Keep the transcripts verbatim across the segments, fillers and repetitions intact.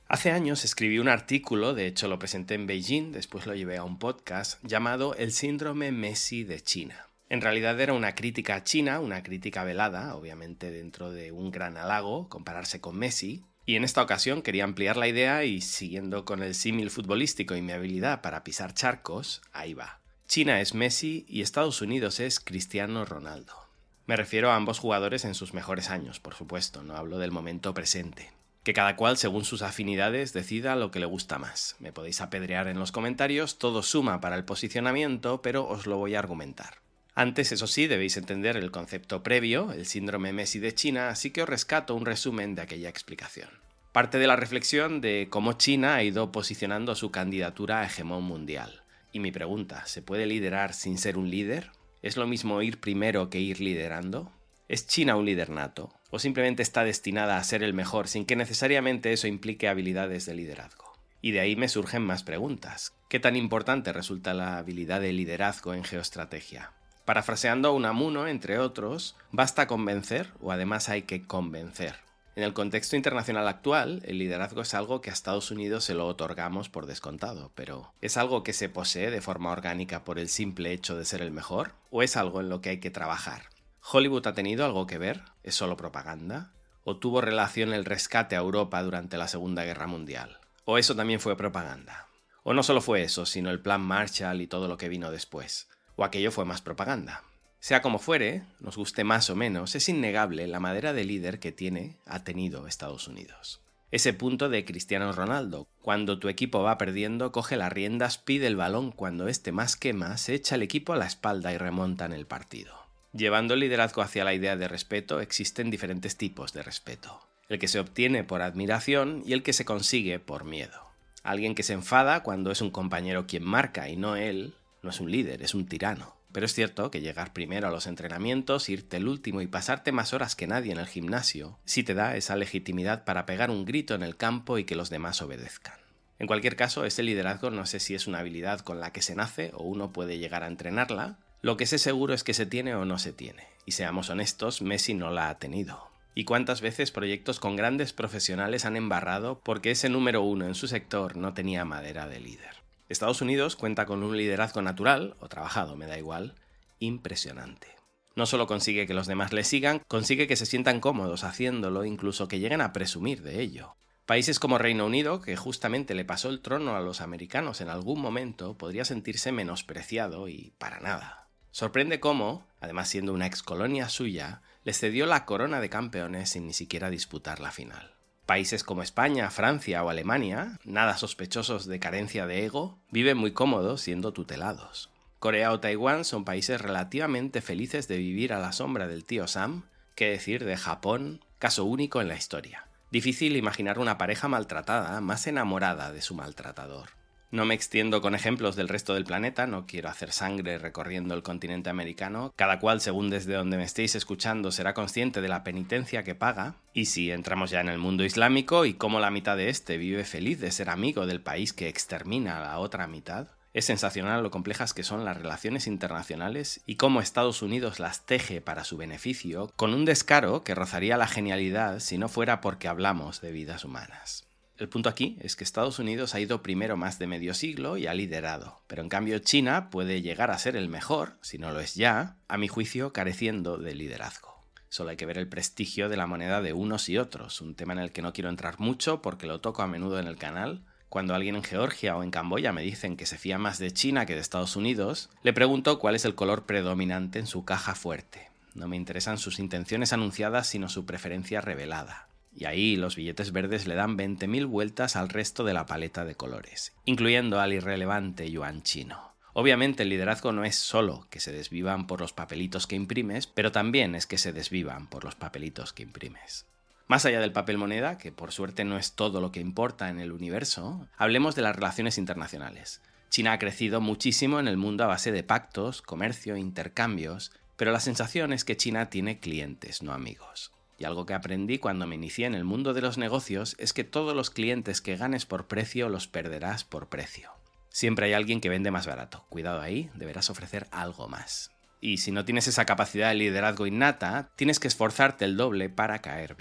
Hace años escribí un artículo, de hecho lo presenté en Beijing, después lo llevé a un podcast, llamado El síndrome Messi de China. En realidad era una crítica a China, una crítica velada, obviamente dentro de un gran halago, compararse con Messi, y en esta ocasión quería ampliar la idea y, siguiendo con el símil futbolístico y mi habilidad para pisar charcos, ahí va. China es Messi y Estados Unidos es Cristiano Ronaldo. Me refiero a ambos jugadores en sus mejores años, por supuesto, no hablo del momento presente. Que cada cual, según sus afinidades, decida lo que le gusta más. Me podéis apedrear en los comentarios, todo suma para el posicionamiento, pero os lo voy a argumentar. Antes, eso sí, debéis entender el concepto previo, el síndrome Messi de China, así que os rescato un resumen de aquella explicación. Parte de la reflexión de cómo China ha ido posicionando su candidatura a hegemón mundial. Y mi pregunta, ¿se puede liderar sin ser un líder? ¿Es lo mismo ir primero que ir liderando? ¿Es China un líder nato? ¿O simplemente está destinada a ser el mejor sin que necesariamente eso implique habilidades de liderazgo? Y de ahí me surgen más preguntas. ¿Qué tan importante resulta la habilidad de liderazgo en geoestrategia? Parafraseando a Unamuno, entre otros, ¿basta convencer o además hay que convencer? En el contexto internacional actual, el liderazgo es algo que a Estados Unidos se lo otorgamos por descontado, pero ¿es algo que se posee de forma orgánica por el simple hecho de ser el mejor? ¿O es algo en lo que hay que trabajar? ¿Hollywood ha tenido algo que ver? ¿Es solo propaganda? ¿O tuvo relación el rescate a Europa durante la Segunda Guerra Mundial? ¿O eso también fue propaganda? ¿O no solo fue eso, sino el plan Marshall y todo lo que vino después? ¿O aquello fue más propaganda? Sea como fuere, nos guste más o menos, es innegable la madera de líder que tiene, ha tenido Estados Unidos. Ese punto de Cristiano Ronaldo, cuando tu equipo va perdiendo, coge las riendas, pide el balón cuando este más quema, se echa el equipo a la espalda y remontan el partido. Llevando el liderazgo hacia la idea de respeto, existen diferentes tipos de respeto. El que se obtiene por admiración y el que se consigue por miedo. Alguien que se enfada cuando es un compañero quien marca y no él, no es un líder, es un tirano. Pero es cierto que llegar primero a los entrenamientos, irte el último y pasarte más horas que nadie en el gimnasio, sí te da esa legitimidad para pegar un grito en el campo y que los demás obedezcan. En cualquier caso, ese liderazgo no sé si es una habilidad con la que se nace o uno puede llegar a entrenarla. Lo que sé seguro es que se tiene o no se tiene. Y seamos honestos, Messi no la ha tenido. ¿Y cuántas veces proyectos con grandes profesionales han embarrado porque ese número uno en su sector no tenía madera de líder? Estados Unidos cuenta con un liderazgo natural, o trabajado, me da igual, impresionante. No solo consigue que los demás le sigan, consigue que se sientan cómodos haciéndolo, incluso que lleguen a presumir de ello. Países como Reino Unido, que justamente le pasó el trono a los americanos en algún momento, podría sentirse menospreciado y para nada. Sorprende cómo, además siendo una excolonia suya, les cedió la corona de campeones sin ni siquiera disputar la final. Países como España, Francia o Alemania, nada sospechosos de carencia de ego, viven muy cómodos siendo tutelados. Corea o Taiwán son países relativamente felices de vivir a la sombra del tío Sam, qué decir de Japón, caso único en la historia. Difícil imaginar una pareja maltratada más enamorada de su maltratador. No me extiendo con ejemplos del resto del planeta, no quiero hacer sangre recorriendo el continente americano, cada cual según desde donde me estéis escuchando será consciente de la penitencia que paga, y si entramos ya en el mundo islámico y cómo la mitad de este vive feliz de ser amigo del país que extermina a la otra mitad, es sensacional lo complejas que son las relaciones internacionales y cómo Estados Unidos las teje para su beneficio, con un descaro que rozaría la genialidad si no fuera porque hablamos de vidas humanas. El punto aquí es que Estados Unidos ha ido primero más de medio siglo y ha liderado, pero en cambio China puede llegar a ser el mejor, si no lo es ya, a mi juicio careciendo de liderazgo. Solo hay que ver el prestigio de la moneda de unos y otros, un tema en el que no quiero entrar mucho porque lo toco a menudo en el canal. Cuando alguien en Georgia o en Camboya me dicen que se fía más de China que de Estados Unidos, le pregunto cuál es el color predominante en su caja fuerte. No me interesan sus intenciones anunciadas sino su preferencia revelada. Y ahí los billetes verdes le dan veinte mil vueltas al resto de la paleta de colores, incluyendo al irrelevante yuan chino. Obviamente el liderazgo no es solo que se desvivan por los papelitos que imprimes, pero también es que se desvivan por los papelitos que imprimes. Más allá del papel moneda, que por suerte no es todo lo que importa en el universo, hablemos de las relaciones internacionales. China ha crecido muchísimo en el mundo a base de pactos, comercio, intercambios, pero la sensación es que China tiene clientes, no amigos. Y algo que aprendí cuando me inicié en el mundo de los negocios es que todos los clientes que ganes por precio los perderás por precio. Siempre hay alguien que vende más barato. Cuidado ahí, deberás ofrecer algo más. Y si no tienes esa capacidad de liderazgo innata, tienes que esforzarte el doble para caer bien.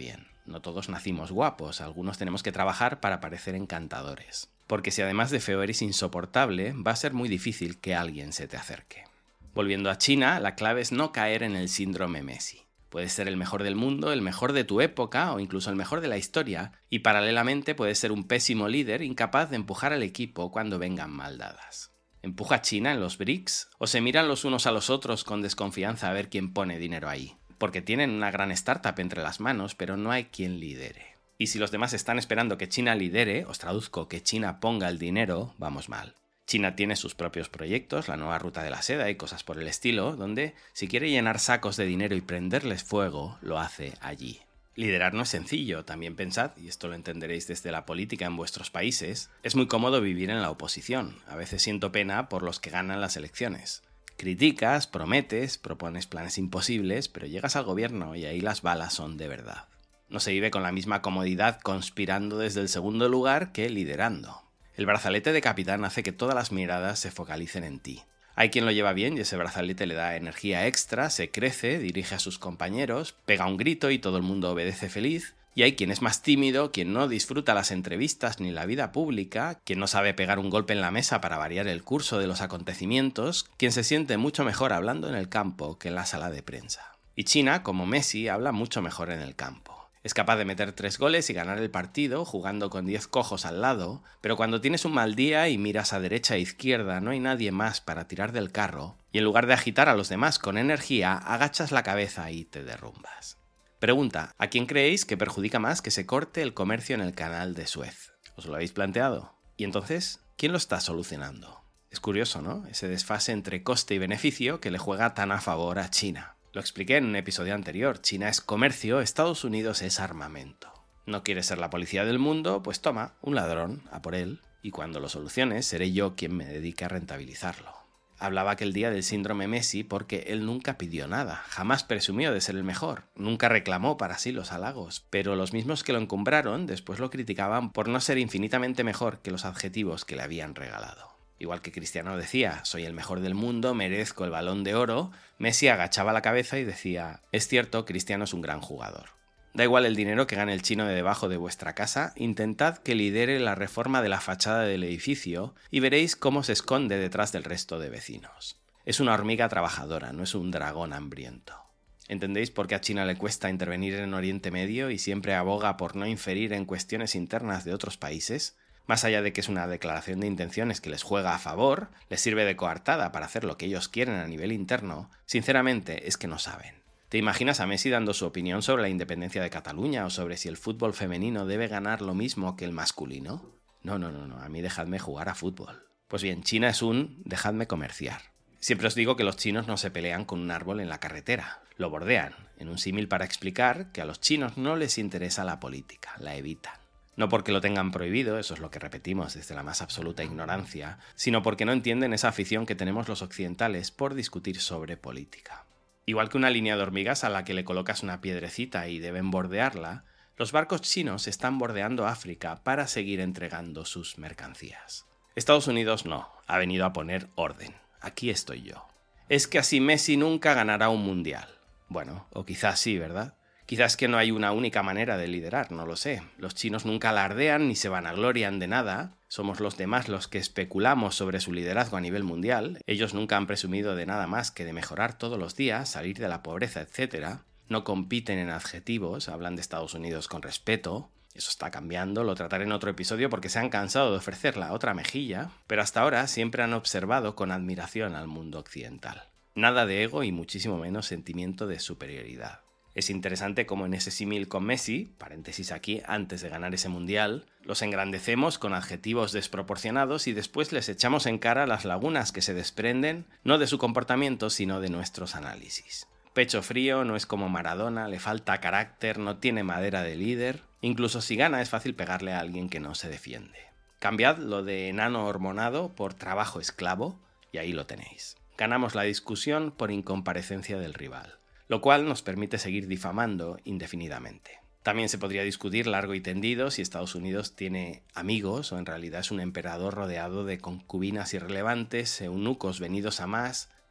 no todos nacimos guapos, algunos tenemos que trabajar para parecer encantadores. Porque si además de feo eres insoportable, va a ser muy difícil que alguien se te acerque. Volviendo a China, la clave es no caer en el síndrome Messi. Puedes ser el mejor del mundo, el mejor de tu época o incluso el mejor de la historia, y paralelamente puedes ser un pésimo líder incapaz de empujar al equipo cuando vengan mal dadas. ¿Empuja a China en los B R I C S? ¿O se miran los unos a los otros con desconfianza a ver quién pone dinero ahí? Porque tienen una gran startup entre las manos, pero no hay quien lidere. Y si los demás están esperando que China lidere, os traduzco que China ponga el dinero, vamos mal. China tiene sus propios proyectos, la nueva ruta de la seda y cosas por el estilo, donde si quiere llenar sacos de dinero y prenderles fuego, lo hace allí. Liderar no es sencillo, también pensad, y esto lo entenderéis desde la política en vuestros países, es muy cómodo vivir en la oposición. A veces siento pena por los que ganan las elecciones. Criticas, prometes, propones planes imposibles, pero llegas al gobierno y ahí las balas son de verdad. No se vive con la misma comodidad conspirando desde el segundo lugar que liderando. El brazalete de capitán hace que todas las miradas se focalicen en ti. Hay quien lo lleva bien y ese brazalete le da energía extra, se crece, dirige a sus compañeros, pega un grito y todo el mundo obedece feliz. Y hay quien es más tímido, quien no disfruta las entrevistas ni la vida pública, quien no sabe pegar un golpe en la mesa para variar el curso de los acontecimientos, quien se siente mucho mejor hablando en el campo que en la sala de prensa. Y China, como Messi, habla mucho mejor en el campo. Es capaz de meter tres goles y ganar el partido jugando con diez cojos al lado, pero cuando tienes un mal día y miras a derecha e izquierda no hay nadie más para tirar del carro, y en lugar de agitar a los demás con energía, agachas la cabeza y te derrumbas. Pregunta, ¿a quién creéis que perjudica más que se corte el comercio en el canal de Suez? ¿Os lo habéis planteado? Y entonces, ¿quién lo está solucionando? Es curioso, ¿no? Ese desfase entre coste y beneficio que le juega tan a favor a China. Lo expliqué en un episodio anterior, China es comercio, Estados Unidos es armamento. ¿No quieres ser la policía del mundo? Pues toma, un ladrón, a por él, y cuando lo soluciones seré yo quien me dedique a rentabilizarlo. Hablaba aquel día del síndrome Messi porque él nunca pidió nada, jamás presumió de ser el mejor, nunca reclamó para sí los halagos, pero los mismos que lo encumbraron después lo criticaban por no ser infinitamente mejor que los adjetivos que le habían regalado. Igual que Cristiano decía, soy el mejor del mundo, merezco el Balón de Oro, Messi agachaba la cabeza y decía, es cierto, Cristiano es un gran jugador. Da igual el dinero que gane el chino de debajo de vuestra casa, intentad que lidere la reforma de la fachada del edificio y veréis cómo se esconde detrás del resto de vecinos. Es una hormiga trabajadora, no es un dragón hambriento. ¿Entendéis por qué a China le cuesta intervenir en Oriente Medio y siempre aboga por no inferir en cuestiones internas de otros países? Más allá de que es una declaración de intenciones que les juega a favor, les sirve de coartada para hacer lo que ellos quieren a nivel interno, sinceramente es que no saben. ¿Te imaginas a Messi dando su opinión sobre la independencia de Cataluña o sobre si el fútbol femenino debe ganar lo mismo que el masculino? No, no, no, no, a mí dejadme jugar a fútbol. Pues bien, China es un dejadme comerciar. Siempre os digo que los chinos no se pelean con un árbol en la carretera, lo bordean, en un símil para explicar que a los chinos no les interesa la política, la evitan. No porque lo tengan prohibido, eso es lo que repetimos desde la más absoluta ignorancia, sino porque no entienden esa afición que tenemos los occidentales por discutir sobre política. Igual que una línea de hormigas a la que le colocas una piedrecita y deben bordearla, los barcos chinos están bordeando África para seguir entregando sus mercancías. Estados Unidos no, ha venido a poner orden. Aquí estoy yo. Es que así Messi nunca ganará un mundial. Bueno, o quizás sí, ¿verdad? Quizás que no hay una única manera de liderar, no lo sé. Los chinos nunca alardean ni se vanaglorian de nada. Somos los demás los que especulamos sobre su liderazgo a nivel mundial. Ellos nunca han presumido de nada más que de mejorar todos los días, salir de la pobreza, etcétera. No compiten en adjetivos, hablan de Estados Unidos con respeto. Eso está cambiando, lo trataré en otro episodio porque se han cansado de ofrecer la otra mejilla, pero hasta ahora siempre han observado con admiración al mundo occidental. Nada de ego y muchísimo menos sentimiento de superioridad. Es interesante cómo en ese símil con Messi, paréntesis aquí, antes de ganar ese mundial, los engrandecemos con adjetivos desproporcionados y después les echamos en cara las lagunas que se desprenden no de su comportamiento sino de nuestros análisis. Pecho frío, no es como Maradona, le falta carácter, no tiene madera de líder. Incluso si gana es fácil pegarle a alguien que no se defiende. Cambiad lo de enano hormonado por trabajo esclavo y ahí lo tenéis. Ganamos la discusión por incomparecencia del rival, lo cual nos permite seguir difamando indefinidamente. También se podría discutir largo y tendido si Estados Unidos tiene amigos o en realidad es un emperador rodeado de concubinas irrelevantes, eunucos venidos a más,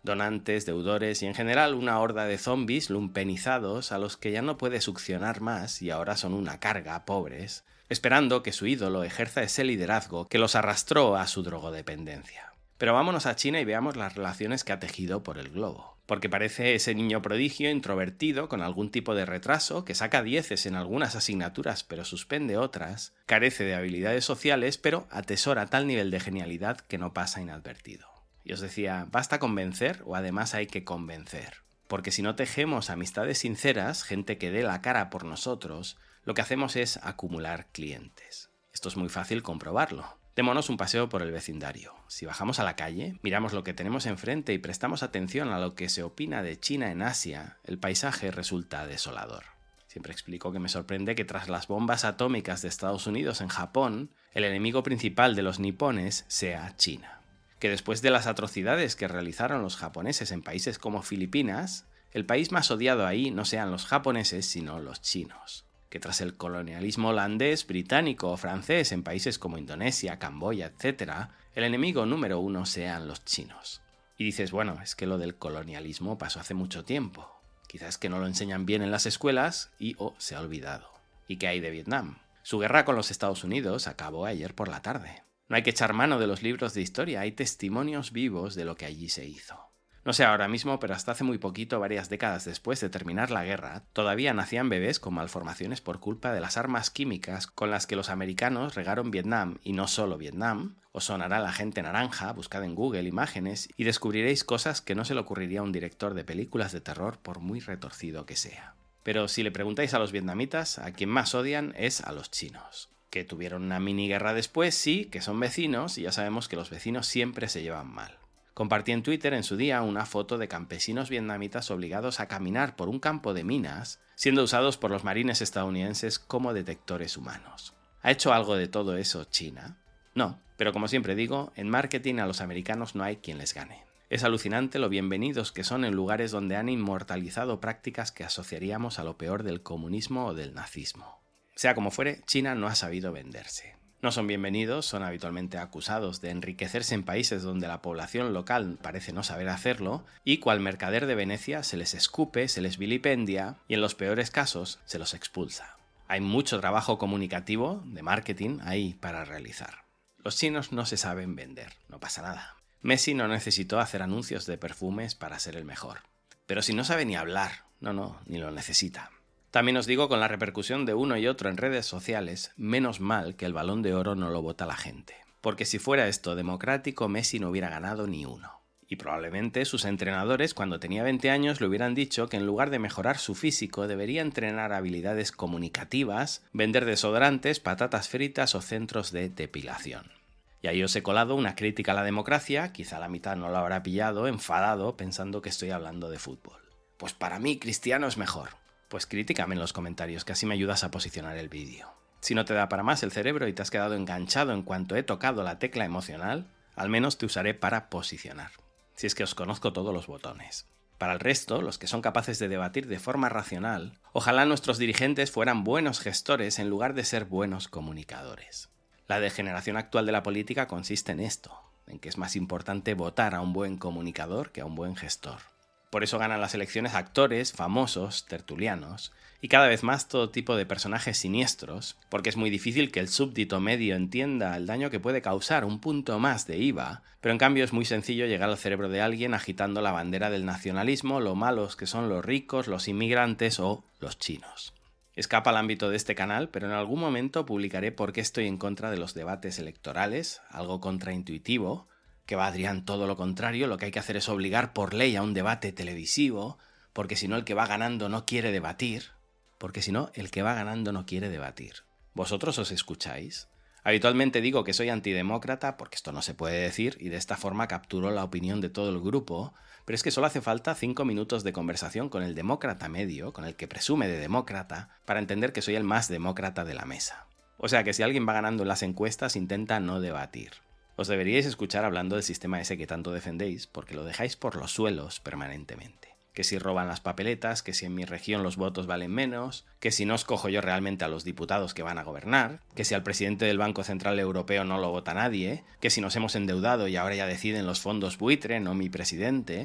donantes, deudores y en general una horda de zombies lumpenizados a los que ya no puede succionar más y ahora son una carga, pobres, esperando que su ídolo ejerza ese liderazgo que los arrastró a su drogodependencia. Pero vámonos a China y veamos las relaciones que ha tejido por el globo. Porque parece ese niño prodigio introvertido con algún tipo de retraso, que saca dieces en algunas asignaturas pero suspende otras, carece de habilidades sociales pero atesora tal nivel de genialidad que no pasa inadvertido. Y os decía, ¿basta convencer o además hay que convencer? Porque si no tejemos amistades sinceras, gente que dé la cara por nosotros, lo que hacemos es acumular clientes. Esto es muy fácil comprobarlo. Démonos un paseo por el vecindario. Si bajamos a la calle, miramos lo que tenemos enfrente y prestamos atención a lo que se opina de China en Asia, el paisaje resulta desolador. Siempre explico que me sorprende que tras las bombas atómicas de Estados Unidos en Japón, el enemigo principal de los nipones sea China. Que después de las atrocidades que realizaron los japoneses en países como Filipinas, el país más odiado ahí no sean los japoneses sino los chinos. Que tras el colonialismo holandés, británico o francés en países como Indonesia, Camboya, etcétera, el enemigo número uno sean los chinos. Y dices, bueno, es que lo del colonialismo pasó hace mucho tiempo. Quizás que no lo enseñan bien en las escuelas y o se ha olvidado. ¿Y qué hay de Vietnam? Su guerra con los Estados Unidos acabó ayer por la tarde. No hay que echar mano de los libros de historia, hay testimonios vivos de lo que allí se hizo. No sé ahora mismo, pero hasta hace muy poquito, varias décadas después de terminar la guerra, todavía nacían bebés con malformaciones por culpa de las armas químicas con las que los americanos regaron Vietnam, y no solo Vietnam. Os sonará la gente naranja, buscad en Google imágenes y descubriréis cosas que no se le ocurriría a un director de películas de terror por muy retorcido que sea. Pero si le preguntáis a los vietnamitas, a quien más odian es a los chinos. Que tuvieron una mini guerra después, sí, que son vecinos y ya sabemos que los vecinos siempre se llevan mal. Compartí en Twitter en su día una foto de campesinos vietnamitas obligados a caminar por un campo de minas, siendo usados por los marines estadounidenses como detectores humanos. ¿Ha hecho algo de todo eso China? No, pero como siempre digo, en marketing a los americanos no hay quien les gane. Es alucinante lo bienvenidos que son en lugares donde han inmortalizado prácticas que asociaríamos a lo peor del comunismo o del nazismo. Sea como fuere, China no ha sabido venderse. No son bienvenidos, son habitualmente acusados de enriquecerse en países donde la población local parece no saber hacerlo, y cual mercader de Venecia se les escupe, se les vilipendia y en los peores casos se los expulsa. Hay mucho trabajo comunicativo, de marketing, ahí para realizar. Los chinos no se saben vender, no pasa nada. Messi no necesitó hacer anuncios de perfumes para ser el mejor. Pero si no sabe ni hablar, no, no, ni lo necesita. También os digo, con la repercusión de uno y otro en redes sociales, menos mal que el Balón de Oro no lo vota la gente. Porque si fuera esto democrático, Messi no hubiera ganado ni uno. Y probablemente sus entrenadores, cuando tenía veinte años, le hubieran dicho que en lugar de mejorar su físico, debería entrenar habilidades comunicativas, vender desodorantes, patatas fritas o centros de depilación. Y ahí os he colado una crítica a la democracia, quizá la mitad no lo habrá pillado, enfadado, pensando que estoy hablando de fútbol. Pues para mí Cristiano es mejor. Pues critícame en los comentarios, que así me ayudas a posicionar el vídeo. Si no te da para más el cerebro y te has quedado enganchado en cuanto he tocado la tecla emocional, al menos te usaré para posicionar. Si es que os conozco todos los botones. Para el resto, los que son capaces de debatir de forma racional, ojalá nuestros dirigentes fueran buenos gestores en lugar de ser buenos comunicadores. La degeneración actual de la política consiste en esto, en que es más importante votar a un buen comunicador que a un buen gestor. Por eso ganan las elecciones actores, famosos, tertulianos, y cada vez más todo tipo de personajes siniestros, porque es muy difícil que el súbdito medio entienda el daño que puede causar un punto más de I V A, pero en cambio es muy sencillo llegar al cerebro de alguien agitando la bandera del nacionalismo, lo malos que son los ricos, los inmigrantes o los chinos. Escapa al ámbito de este canal, pero en algún momento publicaré por qué estoy en contra de los debates electorales, algo contraintuitivo, que va Adrián todo lo contrario, lo que hay que hacer es obligar por ley a un debate televisivo, porque si no el que va ganando no quiere debatir, porque si no el que va ganando no quiere debatir. ¿Vosotros os escucháis? Habitualmente digo que soy antidemócrata porque esto no se puede decir y de esta forma capturo la opinión de todo el grupo, pero es que solo hace falta cinco minutos de conversación con el demócrata medio, con el que presume de demócrata, para entender que soy el más demócrata de la mesa. O sea que si alguien va ganando en las encuestas, intenta no debatir. Os deberíais escuchar hablando del sistema ese que tanto defendéis, porque lo dejáis por los suelos permanentemente. Que si roban las papeletas, que si en mi región los votos valen menos, que si no escojo yo realmente a los diputados que van a gobernar, que si al presidente del Banco Central Europeo no lo vota nadie, que si nos hemos endeudado y ahora ya deciden los fondos buitre, no mi presidente,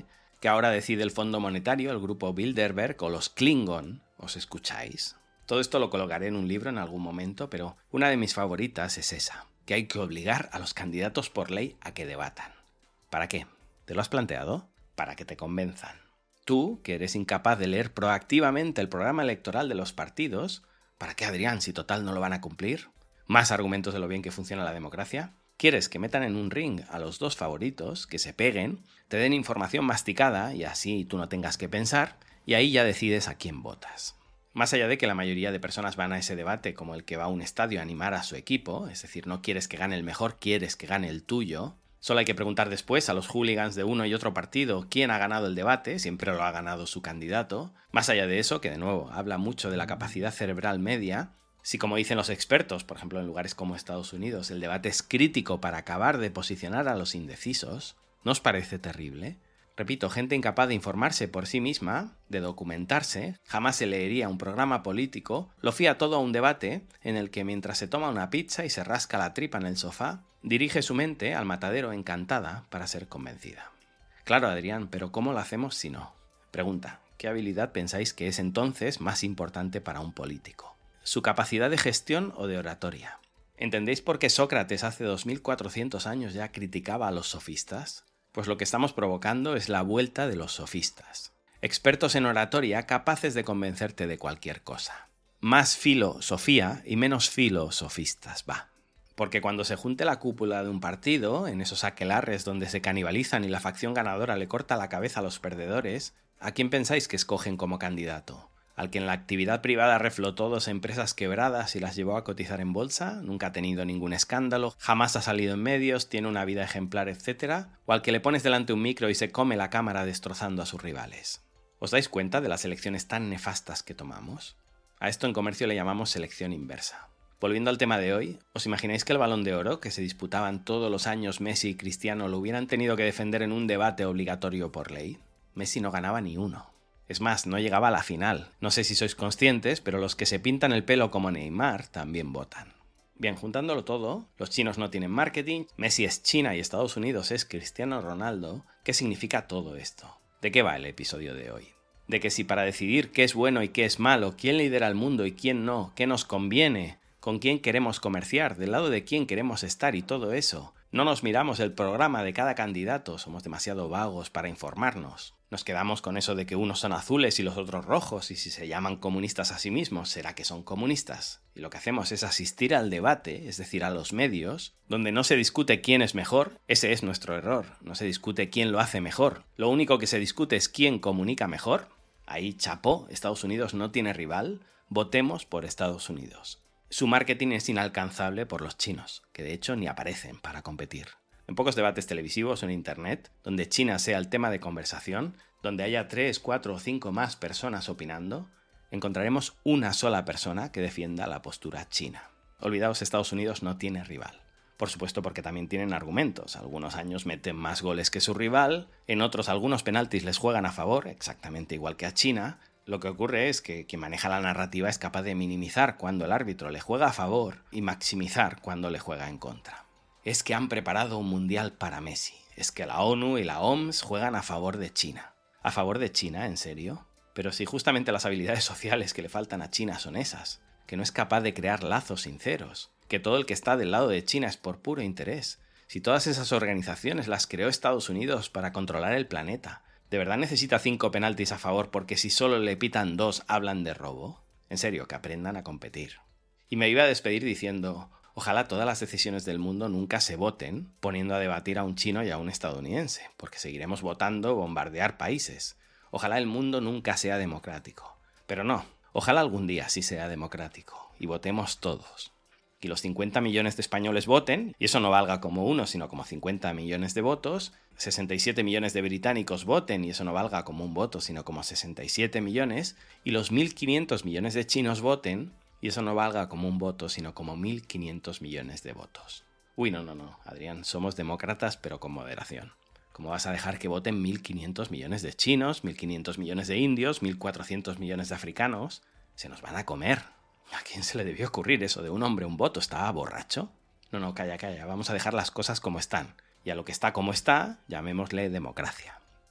que ahora decide el Fondo Monetario, el grupo Bilderberg o los Klingon. ¿Os escucháis? Todo esto lo colocaré en un libro en algún momento, pero una de mis favoritas es esa, que hay que obligar a los candidatos por ley a que debatan. ¿Para qué? ¿Te lo has planteado? Para que te convenzan. Tú, que eres incapaz de leer proactivamente el programa electoral de los partidos, ¿para qué, Adrián, si total no lo van a cumplir? ¿Más argumentos de lo bien que funciona la democracia? ¿Quieres que metan en un ring a los dos favoritos, que se peguen, te den información masticada y así tú no tengas que pensar, y ahí ya decides a quién votas? Más allá de que la mayoría de personas van a ese debate como el que va a un estadio a animar a su equipo, es decir, no quieres que gane el mejor, quieres que gane el tuyo, solo hay que preguntar después a los hooligans de uno y otro partido quién ha ganado el debate, siempre lo ha ganado su candidato. Más allá de eso, que de nuevo habla mucho de la capacidad cerebral media, si como dicen los expertos, por ejemplo en lugares como Estados Unidos, el debate es crítico para acabar de posicionar a los indecisos, ¿no os parece terrible? Repito, gente incapaz de informarse por sí misma, de documentarse, jamás se leería un programa político, lo fía todo a un debate en el que mientras se toma una pizza y se rasca la tripa en el sofá, dirige su mente al matadero encantada para ser convencida. Claro, Adrián, pero ¿cómo lo hacemos si no? Pregunta, ¿qué habilidad pensáis que es entonces más importante para un político? ¿Su capacidad de gestión o de oratoria? ¿Entendéis por qué Sócrates hace dos mil cuatrocientos años ya criticaba a los sofistas? Pues lo que estamos provocando es la vuelta de los sofistas. Expertos en oratoria capaces de convencerte de cualquier cosa. Más filosofía y menos filosofistas, va. Porque cuando se junte la cúpula de un partido, en esos aquelarres donde se canibalizan y la facción ganadora le corta la cabeza a los perdedores, ¿a quién pensáis que escogen como candidato? ¿Al que en la actividad privada reflotó dos empresas quebradas y las llevó a cotizar en bolsa? ¿Nunca ha tenido ningún escándalo? ¿Jamás ha salido en medios? ¿Tiene una vida ejemplar, etcétera? ¿O al que le pones delante un micro y se come la cámara destrozando a sus rivales? ¿Os dais cuenta de las elecciones tan nefastas que tomamos? A esto en comercio le llamamos selección inversa. Volviendo al tema de hoy, ¿os imagináis que el Balón de Oro, que se disputaban todos los años Messi y Cristiano, lo hubieran tenido que defender en un debate obligatorio por ley? Messi no ganaba ni uno. Es más, no llegaba a la final. No sé si sois conscientes, pero los que se pintan el pelo como Neymar también votan. Bien, juntándolo todo, los chinos no tienen marketing, Messi es China y Estados Unidos es Cristiano Ronaldo. ¿Qué significa todo esto? ¿De qué va el episodio de hoy? De que si para decidir qué es bueno y qué es malo, quién lidera el mundo y quién no, qué nos conviene, con quién queremos comerciar, del lado de quién queremos estar y todo eso, no nos miramos el programa de cada candidato, somos demasiado vagos para informarnos. Nos quedamos con eso de que unos son azules y los otros rojos, y si se llaman comunistas a sí mismos, será que son comunistas. Y lo que hacemos es asistir al debate, es decir, a los medios, donde no se discute quién es mejor, ese es nuestro error, no se discute quién lo hace mejor. Lo único que se discute es quién comunica mejor. Ahí chapó, Estados Unidos no tiene rival, votemos por Estados Unidos. Su marketing es inalcanzable por los chinos, que de hecho ni aparecen para competir. En pocos debates televisivos o en internet, donde China sea el tema de conversación, donde haya tres, cuatro o cinco más personas opinando, encontraremos una sola persona que defienda la postura china. Olvidaos, Estados Unidos no tiene rival. Por supuesto porque también tienen argumentos. Algunos años meten más goles que su rival, en otros algunos penaltis les juegan a favor, exactamente igual que a China. Lo que ocurre es que quien maneja la narrativa es capaz de minimizar cuando el árbitro le juega a favor y maximizar cuando le juega en contra. Es que han preparado un mundial para Messi. Es que la ONU y la O M S juegan a favor de China. ¿A favor de China? ¿En serio? Pero si justamente las habilidades sociales que le faltan a China son esas, que no es capaz de crear lazos sinceros, que todo el que está del lado de China es por puro interés. Si todas esas organizaciones las creó Estados Unidos para controlar el planeta, ¿de verdad necesita cinco penaltis a favor porque si solo le pitan dos hablan de robo? En serio, que aprendan a competir. Y me iba a despedir diciendo, ojalá todas las decisiones del mundo nunca se voten poniendo a debatir a un chino y a un estadounidense, porque seguiremos votando bombardear países. Ojalá el mundo nunca sea democrático. Pero no, ojalá algún día sí sea democrático y votemos todos. Y los cincuenta millones de españoles voten, y eso no valga como uno, sino como cincuenta millones de votos, sesenta y siete millones de británicos voten, y eso no valga como un voto, sino como sesenta y siete millones, y los mil quinientos millones de chinos voten, y eso no valga como un voto, sino como mil quinientos millones de votos. Uy, no, no, no, Adrián, somos demócratas, pero con moderación. ¿Cómo vas a dejar que voten mil quinientos millones de chinos, mil quinientos millones de indios, mil cuatrocientos millones de africanos? Se nos van a comer. ¿A quién se le debió ocurrir eso de un hombre un voto? ¿Estaba borracho? No, no, calla, calla. Vamos a dejar las cosas como están. Y a lo que está como está, llamémosle democracia.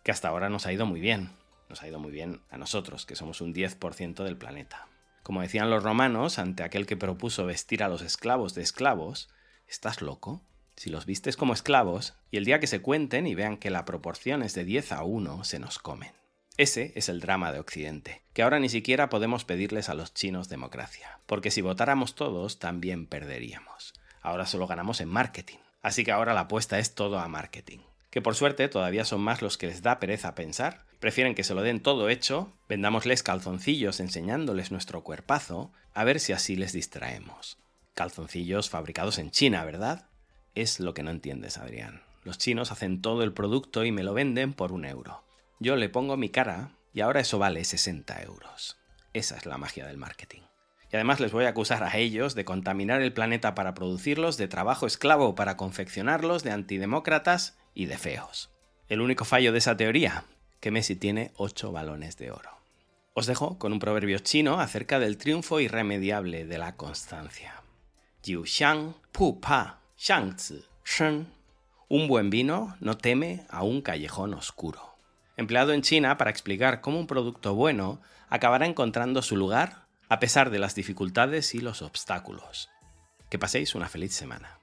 que hasta ahora nos ha ido muy bien. Nos ha ido muy bien a nosotros, que somos un diez por ciento del planeta. Como decían los romanos, ante aquel que propuso vestir a los esclavos de esclavos, ¿estás loco? Si los vistes como esclavos, y el día que se cuenten y vean que la proporción es de diez a uno, se nos comen. Ese es el drama de Occidente, que ahora ni siquiera podemos pedirles a los chinos democracia, porque si votáramos todos, también perderíamos. Ahora solo ganamos en marketing, así que ahora la apuesta es todo a marketing. Que por suerte todavía son más los que les da pereza pensar, prefieren que se lo den todo hecho, vendámosles calzoncillos enseñándoles nuestro cuerpazo, a ver si así les distraemos. Calzoncillos fabricados en China, ¿verdad? Es lo que no entiendes, Adrián. Los chinos hacen todo el producto y me lo venden por un euro. Yo le pongo mi cara y ahora eso vale sesenta euros. Esa es la magia del marketing. Y además les voy a acusar a ellos de contaminar el planeta para producirlos, de trabajo esclavo para confeccionarlos, de antidemócratas y de feos. El único fallo de esa teoría, que Messi tiene ocho balones de oro. Os dejo con un proverbio chino acerca del triunfo irremediable de la constancia. Jiu xiang pu pa xiang zi shen. Un buen vino no teme a un callejón oscuro. Empleado en China para explicar cómo un producto bueno acabará encontrando su lugar a pesar de las dificultades y los obstáculos. Que paséis una feliz semana.